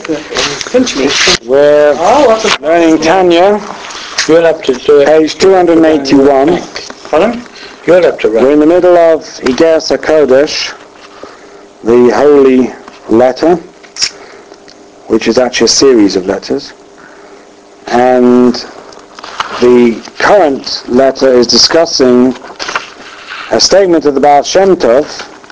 Pinch me. We're learning Tanya, You'll have to do it. page 281. Pardon? You'll have to We're write. in the middle of Igeres HaKodesh, the holy letter, which is actually a series of letters. And the current letter is discussing a statement of the Baal Shem Tov,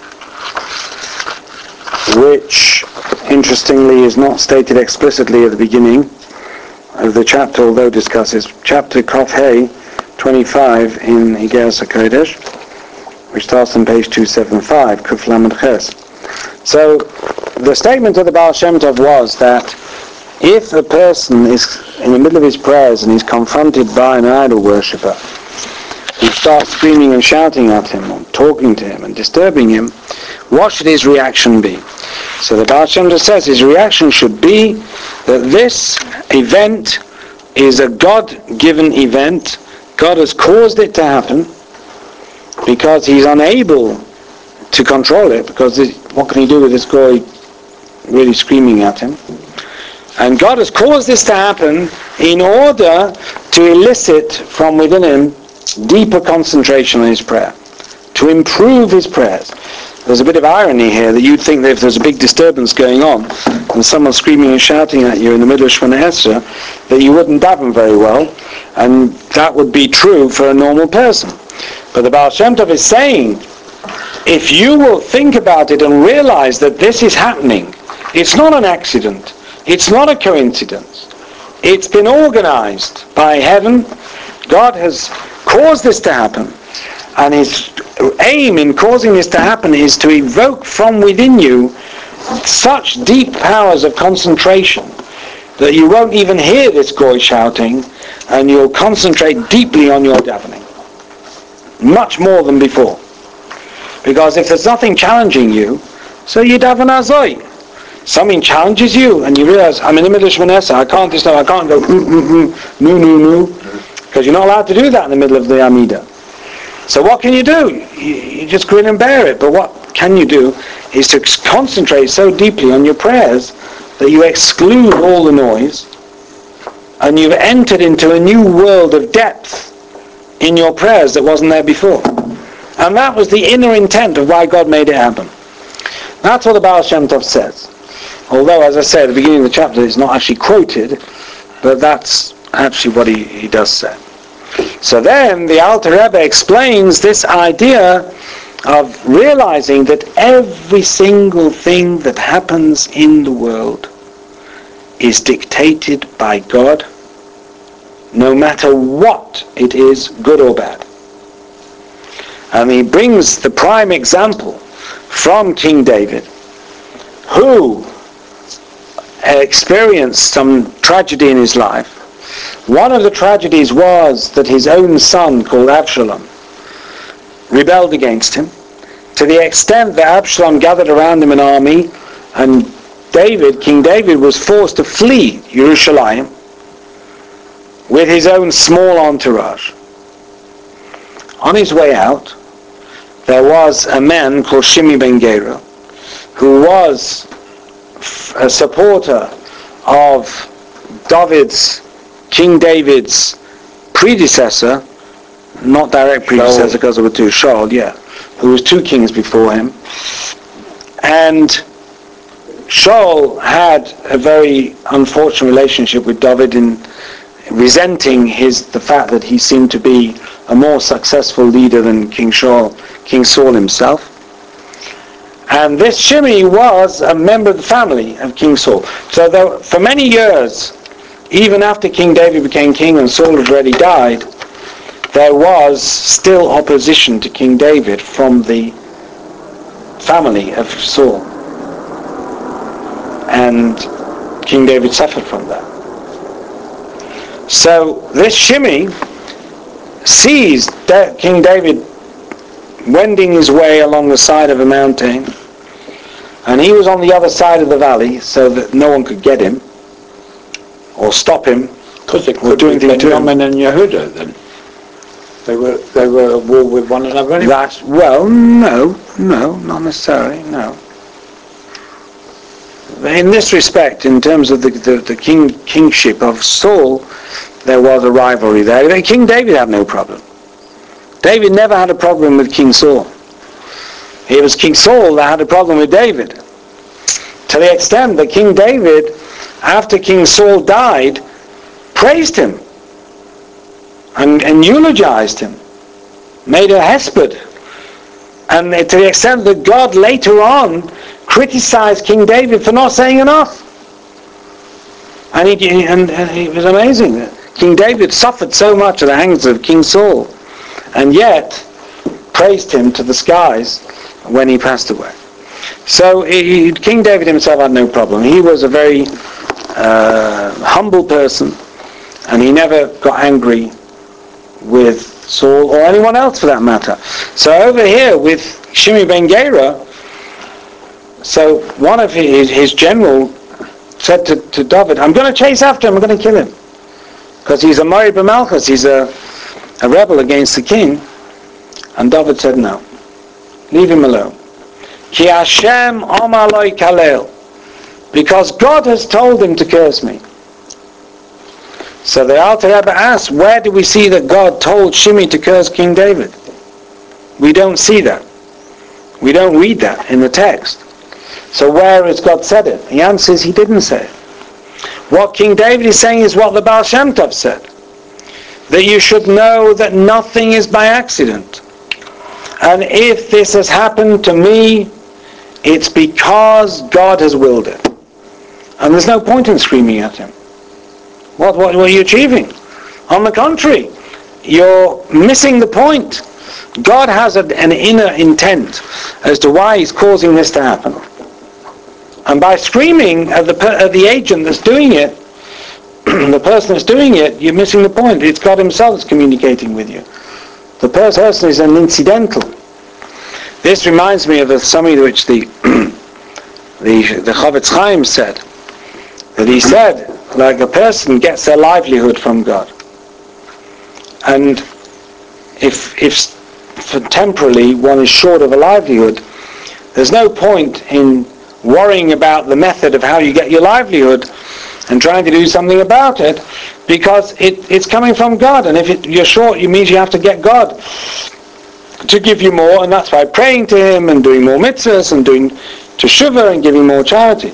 which, interestingly, is not stated explicitly at the beginning of the chapter, although discusses chapter Kaf Hey 25 in Igeres HaKodesh, which starts on page 275, Kuf Lamed Ches. So, the statement of the Baal Shem Tov was that if a person is in the middle of his prayers and he's confronted by an idol worshipper who starts screaming and shouting at him, or talking to him and disturbing him, what should his reaction be? So the Baal Shem Tov says his reaction should be that this event is a God-given event. God has caused it to happen because he's unable to control it, because what can he do with this guy really screaming at him? And God has caused this to happen in order to elicit from within him deeper concentration on his prayer, to improve his prayers. There's a bit of irony here that you'd think that if there's a big disturbance going on and someone screaming and shouting at you in the middle of Shemona Esrei, that you wouldn't daven very well, and that would be true for a normal person. But the Baal Shem Tov is saying, if you will think about it and realize that this is happening, it's not an accident, it's not a coincidence, it's been organized by heaven. God has caused this to happen, and his aim in causing this to happen is to evoke from within you such deep powers of concentration that you won't even hear this goy shouting, and you'll concentrate deeply on your davening, much more than before. Because if there's nothing challenging you, so you daven azoi. Something challenges you, and you realize, I'm in the middle of Shemona Esrei, I can't go no, because you're not allowed to do that in the middle of the Amidah. So what can you do? You just grin and bear it. But what can you do is to concentrate so deeply on your prayers that you exclude all the noise, and you've entered into a new world of depth in your prayers that wasn't there before. And that was the inner intent of why God made it happen. That's what the Baal Shem Tov says. Although, as I said at the beginning of the chapter, it's not actually quoted, but that's actually what he does say. So then the Alter Rebbe explains this idea of realizing that every single thing that happens in the world is dictated by God, no matter what it is, good or bad. And he brings the prime example from King David, who experienced some tragedy in his life. One of the tragedies was that his own son, called Absalom, rebelled against him, to the extent that Absalom gathered around him an army, and King David was forced to flee Jerusalem with his own small entourage. On his way out, there was a man called Shimi ben Gera, who was a supporter of King David's predecessor, not direct predecessor because there were two, Shaul, who was two kings before him. And Shaul had a very unfortunate relationship with David, in resenting the fact that he seemed to be a more successful leader than King Saul himself. And this Shimei was a member of the family of King Saul. So for many years, even after King David became king and Saul had already died, there was still opposition to King David from the family of Saul. And King David suffered from that. So this Shimei sees King David wending his way along the side of a mountain, and he was on the other side of the valley so that no one could get him or stop him. Because they were doing Benjamin and Yehuda then. They were at war with one another anyway. No, not necessarily, no. in this respect, in terms of the kingship of Saul, there was a rivalry there. King David had no problem. David never had a problem with King Saul. It was King Saul that had a problem with David. To the extent that King David, after King Saul died, praised him and eulogized him, made a hesped. And to the extent that God later on criticized King David for not saying enough. And it was amazing. King David suffered so much at the hands of King Saul, and yet praised him to the skies when he passed away. So King David himself had no problem. He was a very humble person, and he never got angry with Saul or anyone else for that matter. So over here with Shimei ben Gera, so one of his general said to David, I'm going to chase after him, I'm going to kill him. Because he's a Morid b'Malchus, he's a rebel against the king. And David said, no, leave him alone. Ki Hashem amar lo yikalel, because God has told him to curse me. So the Alter Rebbe asks, where do we see that God told Shimei to curse King David? We don't see that. We don't read that in the text. So where has God said it? The answer is he didn't say it. What King David is saying is what the Baal Shem Tov said. That you should know that nothing is by accident. And if this has happened to me, it's because God has willed it. And there's no point in screaming at him. What are you achieving? On the contrary, you're missing the point. God has an inner intent as to why he's causing this to happen. And by screaming at the agent that's doing it, the person that's doing it, you're missing the point. It's God himself that's communicating with you. The person is an incidental. This reminds me of a summary which the Chavetz Chaim said. That he said, like a person gets their livelihood from God. And if temporarily one is short of a livelihood, there's no point in worrying about the method of how you get your livelihood and trying to do something about it, because it's coming from God. And if you're short, it means you have to get God to give you more, and that's by praying to him and doing more mitzvahs and doing teshuvah and giving more charity.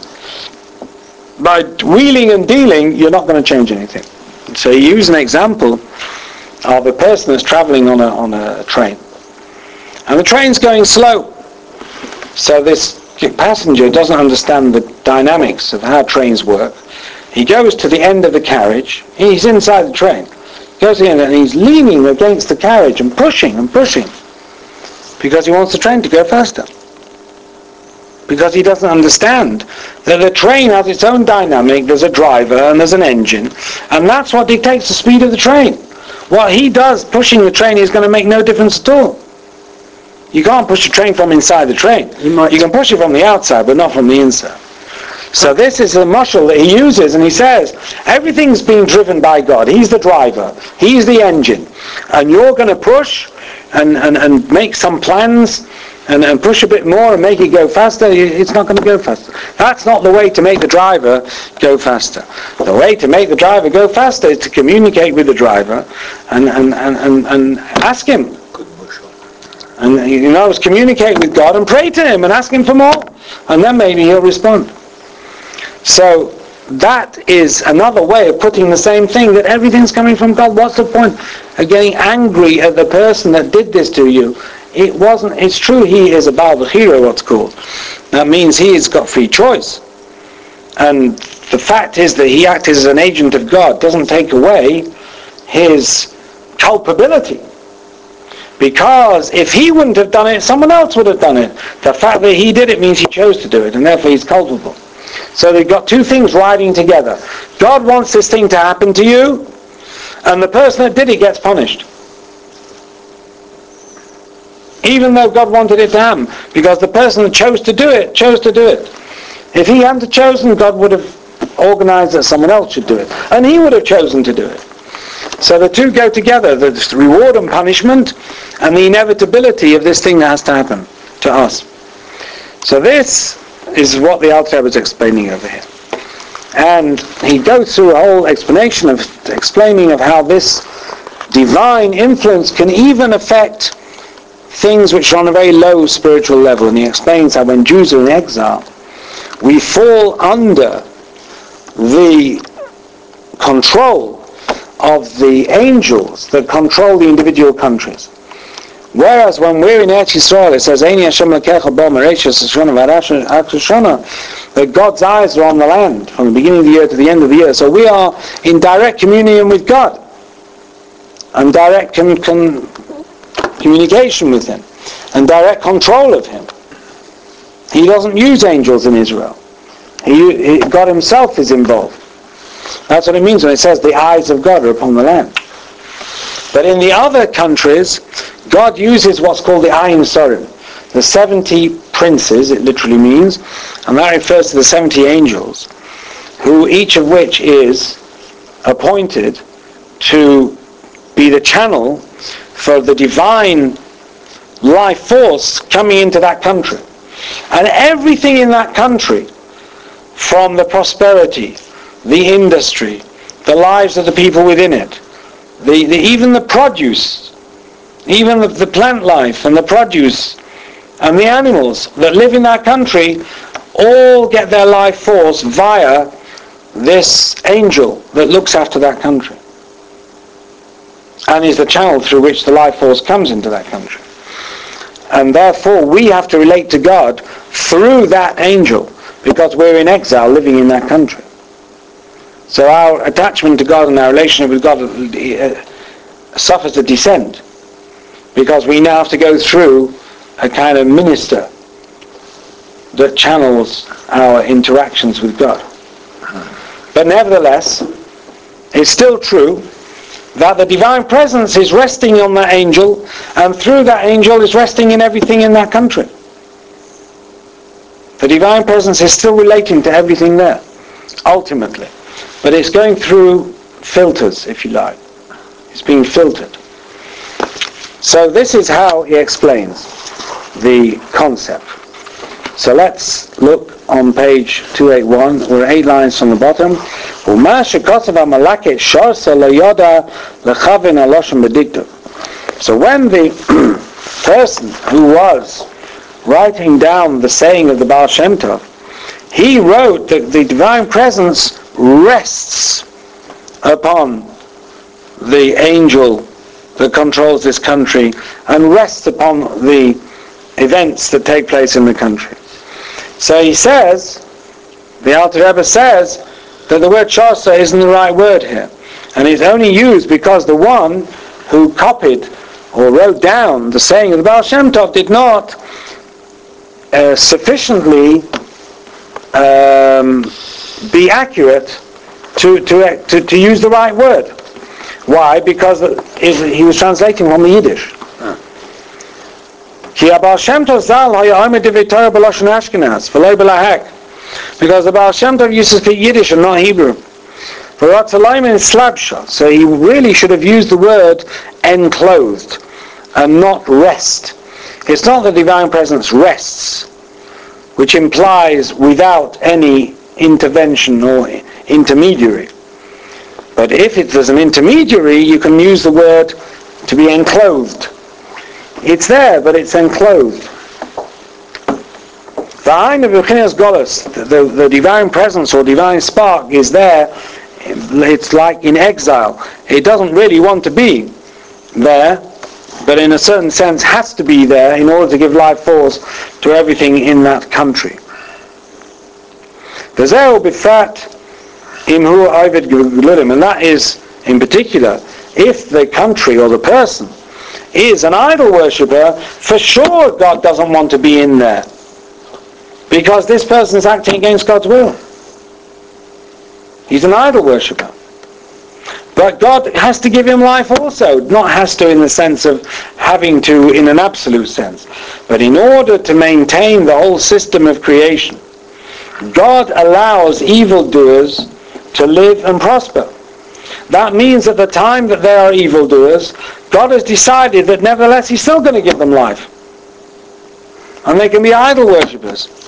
By wheeling and dealing, you're not going to change anything. So you use an example of a person that's traveling on a train, and the train's going slow. So this passenger doesn't understand the dynamics of how trains work. He goes to the end of the carriage. He's inside the train. Goes in and he's leaning against the carriage and pushing because he wants the train to go faster. Because he doesn't understand that the train has its own dynamic. There's a driver and there's an engine, and that's what dictates the speed of the train. What he does pushing the train is going to make no difference at all. You can't push a train from inside the train. You can push it from the outside, but not from the inside. So this is a mashal that he uses, and he says, everything's being driven by God. He's the driver. He's the engine. And you're going to push and make some plans and push a bit more and make it go faster. It's not going to go faster. That's not the way to make the driver go faster. The way to make the driver go faster is to communicate with the driver and ask him. And communicate with God and pray to him and ask him for more. And then maybe he'll respond. So that is another way of putting the same thing, that everything's coming from God. What's the point of getting angry at the person that did this to you? It's true he is a Baal Bechira, what's called. That means he's got free choice. And the fact is that he acted as an agent of God doesn't take away his culpability. Because if he wouldn't have done it, someone else would have done it. The fact that he did it means he chose to do it, and therefore he's culpable. So they've got two things riding together. God wants this thing to happen to you, and the person that did it gets punished. Even though God wanted it to happen, because the person that chose to do it. If he hadn't chosen, God would have organized that someone else should do it, and he would have chosen to do it. So the two go together, the reward and punishment, and the inevitability of this thing that has to happen to us. So this is what the Alter Rebbe is explaining over here. And he goes through a whole explanation of explaining of how this divine influence can even affect things which are on a very low spiritual level. And he explains how when Jews are in exile, we fall under the control of the angels that control the individual countries. Whereas when we're in Eretz Yisrael, it says, Eini Hashem Elokecha bo mereishis hashana v'ad hashana, that God's eyes are on the land from the beginning of the year to the end of the year. So we are in direct communion with God and direct communication with Him and direct control of Him. He doesn't use angels in Israel. God Himself is involved. That's what it means when it says the eyes of God are upon the land. But in the other countries, God uses what's called the Ayin Sorim, the 70 princes, it literally means, and that refers to the 70 angels, who each of which is appointed to be the channel for the divine life force coming into that country. And everything in that country, from the prosperity, the industry, the lives of the people within it, even the produce, even the plant life and the produce and the animals that live in that country, all get their life force via this angel that looks after that country and is the channel through which the life force comes into that country. And therefore we have to relate to God through that angel because we're in exile living in that country. So our attachment to God and our relationship with God suffers a descent because we now have to go through a kind of minister that channels our interactions with God. But nevertheless, it's still true that the divine presence is resting on that angel, and through that angel is resting in everything in that country. The divine presence is still relating to everything there, ultimately. But it's going through filters, if you like. It's being filtered. So this is how he explains the concept. So let's look on page 281. We're 8 lines from the bottom. So when the person who was writing down the saying of the Baal Shem Tov, he wrote that the divine presence rests upon the angel that controls this country and rests upon the events that take place in the country. So he says, the Alter Rebbe says, that the word Shasa isn't the right word here. And it's only used because the one who copied or wrote down the saying of the Baal Shem Tov did not sufficiently be accurate to use the right word. Why? Because he was translating from the Yiddish. Because the Baal Shem Tov used to speak Yiddish and not Hebrew. So he really should have used the word enclosed and not rest. It's not the divine presence rests, which implies without any intervention or intermediary. But if there's an intermediary, you can use the word to be enclosed. It's there, but it's enclosed. The divine presence or divine spark is there. It's like in exile. It doesn't really want to be there, but in a certain sense has to be there in order to give life force to everything in that country. And that is, in particular, if the country or the person is an idol worshipper, for sure God doesn't want to be in there, because this person is acting against God's will. He's an idol worshipper. But God has to give him life also, not has to in the sense of having to in an absolute sense. But in order to maintain the whole system of creation, God allows evildoers to live and prosper. That means at the time that they are evildoers, God has decided that nevertheless He's still going to give them life. And they can be idol worshippers.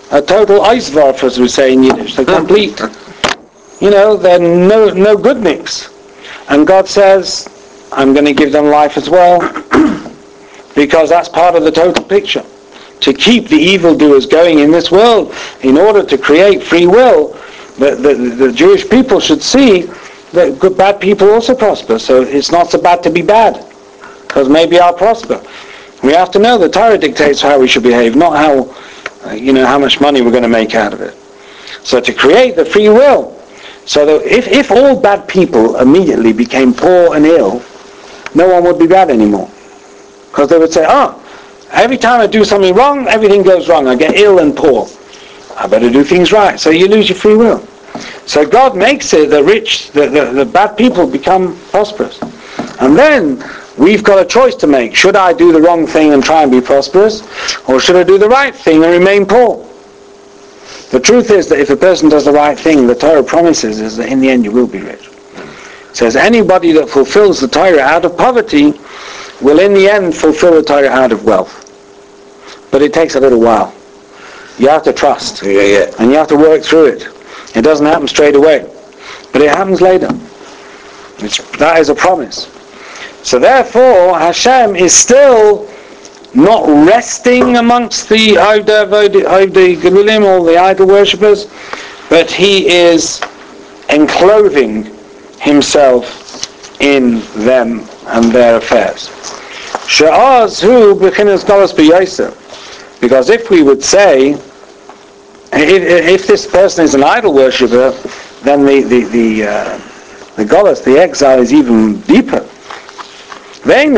a total Eiswurf, as we say in Yiddish, the complete, they're no goodniks. And God says, I'm going to give them life as well, because that's part of the total picture. To keep the evildoers going in this world, in order to create free will, the Jewish people should see that bad people also prosper. So it's not so bad to be bad, because maybe I'll prosper. We have to know the Torah dictates how we should behave, not how much money we're going to make out of it. So to create the free will, so that if all bad people immediately became poor and ill, no one would be bad anymore. Because they would say, every time I do something wrong, everything goes wrong. I get ill and poor. I better do things right. So you lose your free will. So God makes it the rich, the bad people become prosperous. And then we've got a choice to make. Should I do the wrong thing and try and be prosperous? Or should I do the right thing and remain poor? The truth is that if a person does the right thing, the Torah promises is that in the end you will be rich. It says anybody that fulfills the Torah out of poverty will in the end fulfill the Torah out of wealth. But it takes a little while. You have to trust. And you have to work through it. It doesn't happen straight away. But it happens later. That is a promise. So therefore, Hashem is still not resting amongst the Ovdei Gelulim, or the idol worshippers, but he is enclothing himself in them and their affairs. She'az hu b'chinas galus b'yosef. Because if we would say, if this person is an idol worshipper, then the galus, the exile, is even deeper. And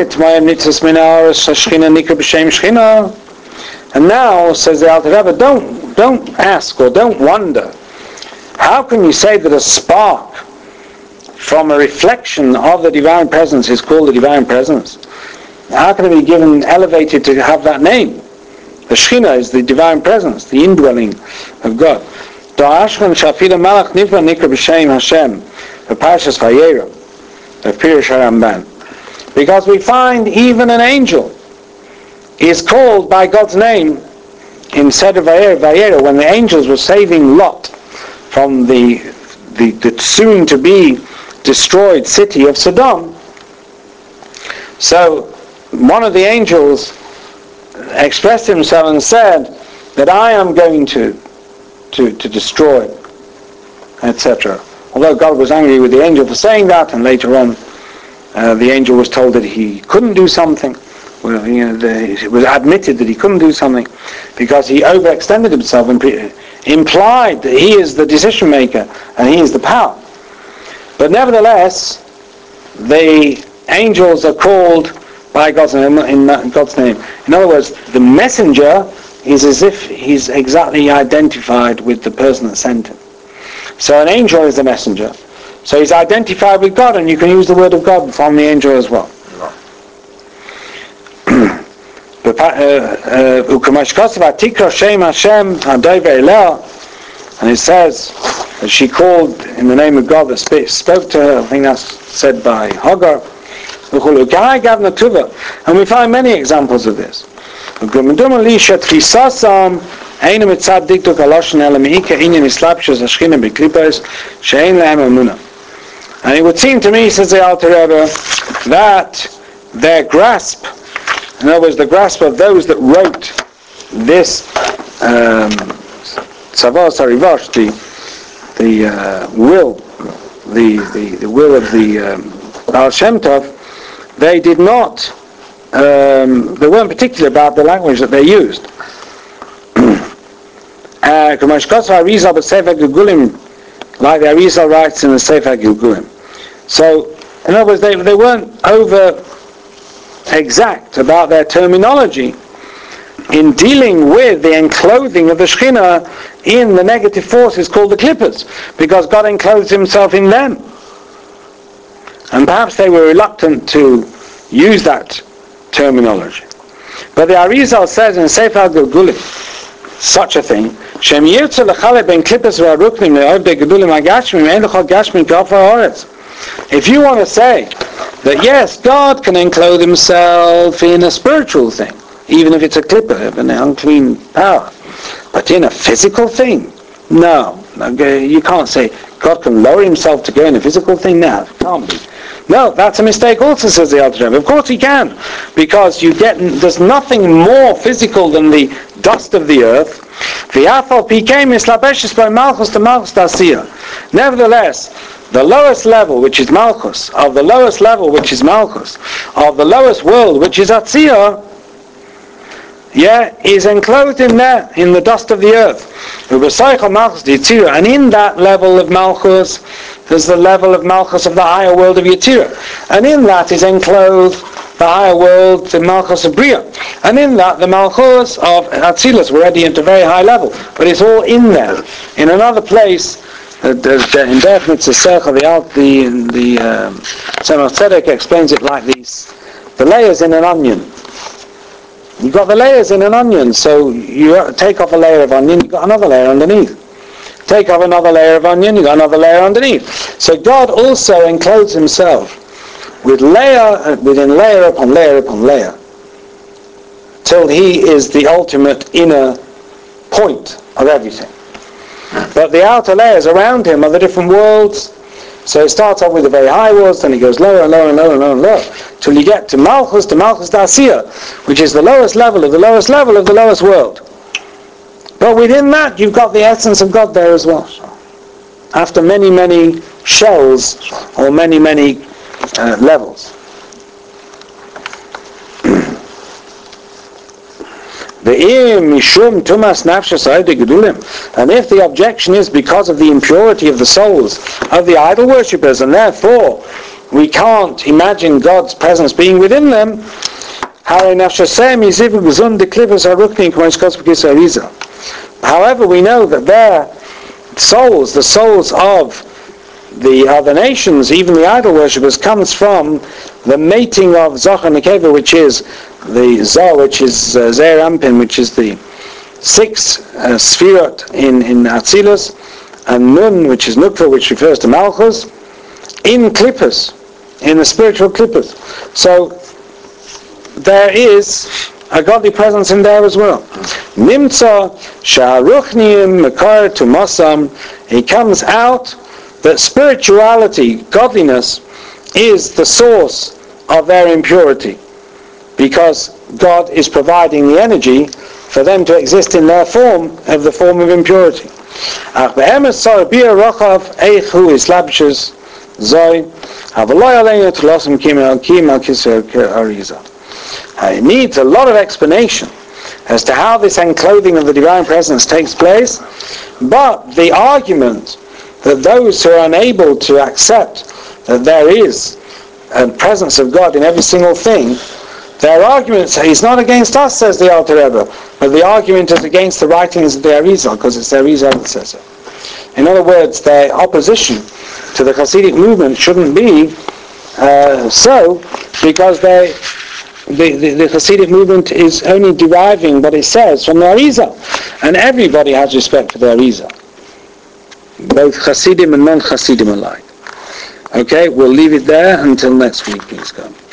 now, says the Alter Rebbe, don't ask or don't wonder, how can you say that a spark from a reflection of the divine presence is called the divine presence? How can it be elevated to have that name? The Shekhinah is the divine presence, the indwelling of God. Because we find even an angel is called by God's name in Seder Vayera, when the angels were saving Lot from the soon-to-be destroyed city of Sodom. So one of the angels expressed himself and said that I am going to destroy, etc. Although God was angry with the angel for saying that, and later on the angel was told that he couldn't do something. Well, it was admitted that he couldn't do something because he overextended himself and implied that he is the decision maker and he is the power. But nevertheless, the angels are called by God's name, in God's name. In other words, the messenger is as if he's exactly identified with the person that sent him. So an angel is the messenger. So he's identified with God, and you can use the word of God from the angel as well. And it says that she called in the name of God that spoke to her. I think that's said by Hagar. And we find many examples of this. And it would seem to me, says the Alter Rebbe, that their grasp, in other words, the grasp of those that wrote this Tzavos HaRivosh, the will of the Baal Shem Tov, they did not, they weren't particular about the language that they used. Like the Arizal writes in the Sefer Gilgulim. So, in other words, they weren't over exact about their terminology in dealing with the enclothing of the Shekhinah in the negative forces called the Klippos, because God enclosed himself in them. And perhaps they were reluctant to use that terminology. But the Arizal says in Sefer Gilgulim such a thing, if you want to say that yes, God can enclothe himself in a spiritual thing, even if it's a clipper of an unclean power, But in a physical thing, no. You can't say God can lower himself to go in a physical thing. No, it can't be. No, that's a mistake also, says the Alter Rebbe. Of course he can, because there's nothing more physical than the dust of the earth. Nevertheless, the lowest level, which is Malchus, of the lowest level, which is Malchus, of the lowest world, which is Atzia, is enclosed in there, in the dust of the earth. And in that level of Malchus, there's the level of Malchus of the higher world of Yetzirah. And in that is enclosed the higher world, the Malchus of Bria. And in that, the Malchus of Atzilus, we're already at a very high level. But it's all in there. In another place, in Derech Mitzvah Sercha, the Tzemach Tzedek explains it like this: the layers in an onion. You've got the layers in an onion, so you take off a layer of onion, you've got another layer underneath. Take off another layer of onion, you've got another layer underneath. So God also encloses himself with layer within layer upon layer upon layer, till he is the ultimate inner point of everything. But the outer layers around him are the different worlds. So it starts off with the very high worlds, then it goes lower and lower and lower and lower and lower, till you get to Malchus D'Asiya, which is the lowest level of the lowest level of the lowest world. But within that, you've got the essence of God there as well. After many, many shells, or many, many levels. And if the objection is because of the impurity of the souls of the idol worshippers, and therefore we can't imagine God's presence being within them, however, we know that their souls, the souls of the other nations, even the idol worshippers, comes from the mating of Zoch and Nekeva, which is the Zoh, which is Zeir Anpin, which is the 6 Sfirot in Atzilus, and Nun, which is Nukva, which refers to Malchus, in Klippus, in the spiritual Klippus. So there is a godly presence in there as well. Nimtza Sha'aruchniim Mekar Tumasam. He comes out that spirituality, godliness, is the source of their impurity, because God is providing the energy for them to exist in their form, of the form of impurity. It needs a lot of explanation as to how this enclothing of the divine presence takes place, but the argument that those who are unable to accept that there is a presence of God in every single thing, their argument is not against us, says the Alter Rebbe, but the argument is against the writings of the Arizal, because it's the Arizal that says it. In other words, their opposition to the Hasidic movement shouldn't be so, because the Hasidic movement is only deriving what it says from the Arizal, and everybody has respect for the Arizal, both Hasidim and non-Hasidim alike. Okay, we'll leave it there until next week, please God.